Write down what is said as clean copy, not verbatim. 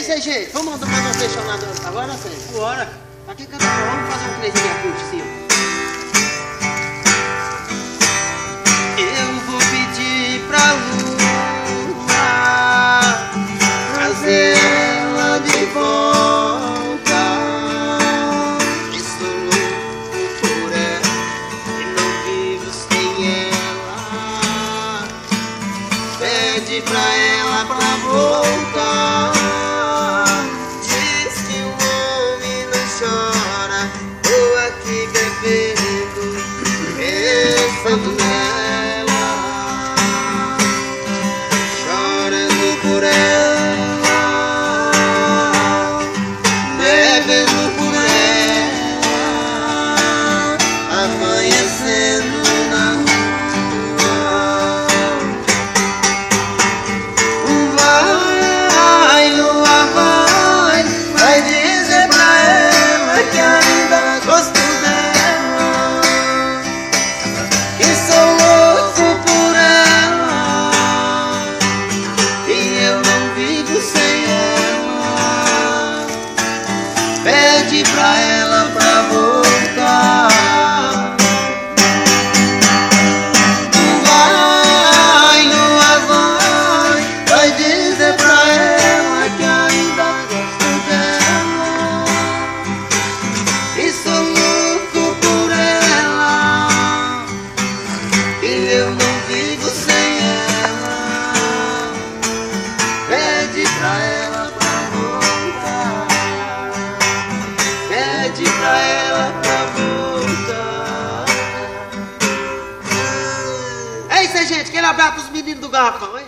isso aí, gente. Vamos mandar um questionador agora, Sérgio? Bora. Aqui, cara, vamos fazer um trezinho acústico. Eu vou pedir pra lua trazer ela de volta. Estou louco por ela e não vivo sem ela. Pede pra ela pra voltar. Diz que o homem não chora. Tô aqui bebendo, pensando nela, chorando por ela, bebendo por ela, amanhecendo na rua. Vai, lua, vai dizer pra ela que ainda gosto dela, que sou louco por ela e eu não vivo sem ela. Pede pra ela pra voltar. Vai, lua, vai dizer pra ela que ainda gosto dela, e sou louco por ela e eu não vivo sem ela. Pede pra ela pra voltar. Pede pra ela pra voltar. É isso aí, gente. Aquele abraço pros meninos do garrafão, hein?